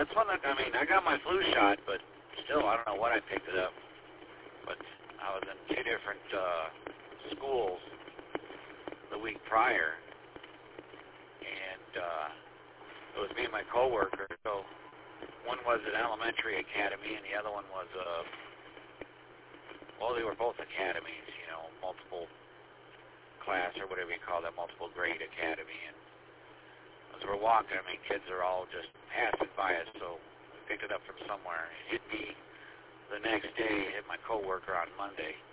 that's one that, I mean, I got my flu shot, but still, I don't know what I picked it up. But I was in two different schools the week prior, and it was me and my coworker. So one was an elementary academy, and the other one was well, they were both academies, you know, multiple class or whatever you call that, multiple grade academy. And as we're walking, I mean, kids are all just passing by us, so we picked it up from somewhere. It hit me the next day, hit my coworker on Monday.